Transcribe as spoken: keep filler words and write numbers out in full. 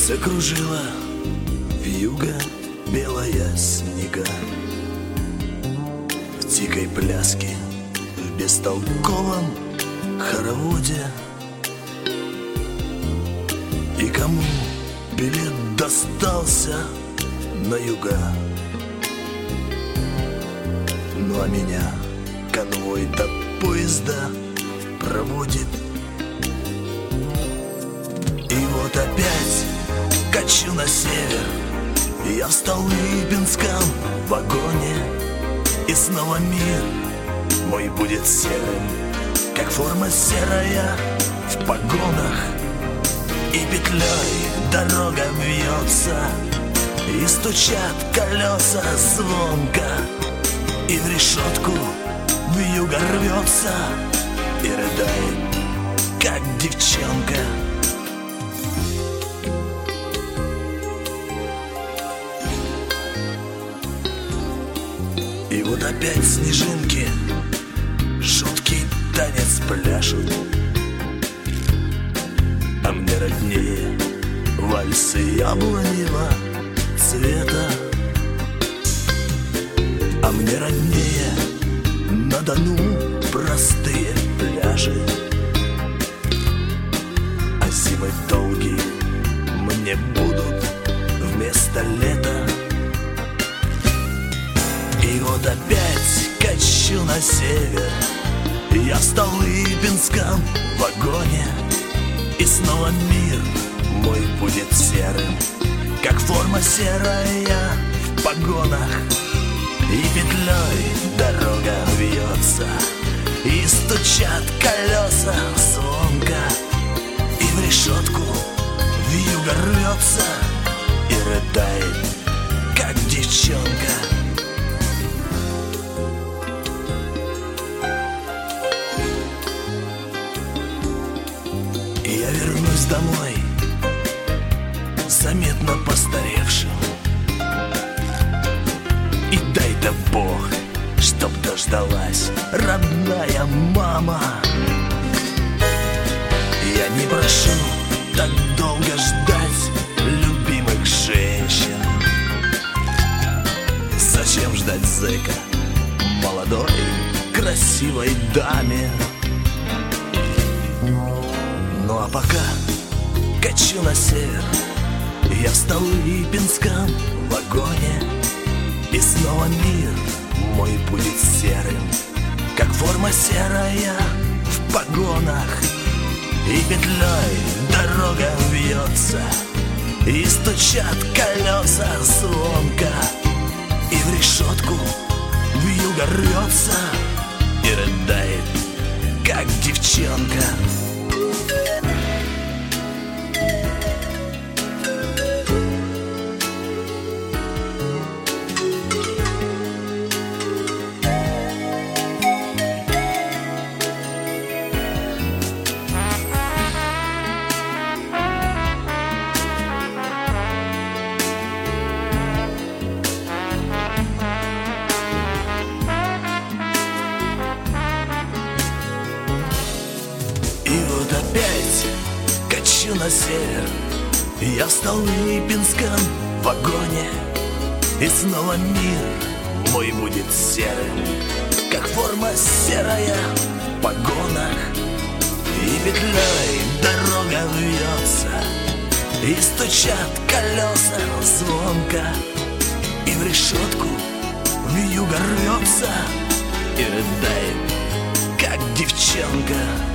Закружила вьюга белая снега в дикой пляске, в бестолковом хороводе. И кому билет достался на юга, ну а меня конвой до поезда проводит. И вот опять качу на север, я в Столыпинском вагоне, и снова мир мой будет серым, как форма серая в погонах. И петлей дорога вьется, и стучат колеса звонко, и в решетку вьюга рвется и рыдает, как девчонка. И вот опять снежинки жуткий танец пляшут, а мне роднее вальсы яблоневого цвета. А мне роднее на Дону простые пляжи, а зимы долгие мне будут вместо лета. И вот опять качу на север, я в Столыпинском вагоне, и снова мир мой будет серым, как форма серая в погонах. И петлей дорога вьется, и стучат колеса звонко, и в решетку вьюга рвется и рыдает, как девчонка. И я вернусь домой заметно постаревшим, и дай-то Бог, чтоб дождалась родная мама. Я не прошу так долго ждать любимых женщин. Зачем ждать зэка молодой красивой даме? Ну а пока качу на север, я в Столыпинском вагоне, и снова мир мой будет серым, как форма серая в погонах. И петлей дорога вьется, и стучат колеса звонко, и в решетку вьюга рвется и рыдает, как девчонка. Опять качу на север, я в Столыпинском вагоне, и снова мир мой будет серым, как форма серая в погонах. И петлей дорога вьется, и стучат колеса звонко, и в решетку вьюга рвется и рыдает, как девчонка.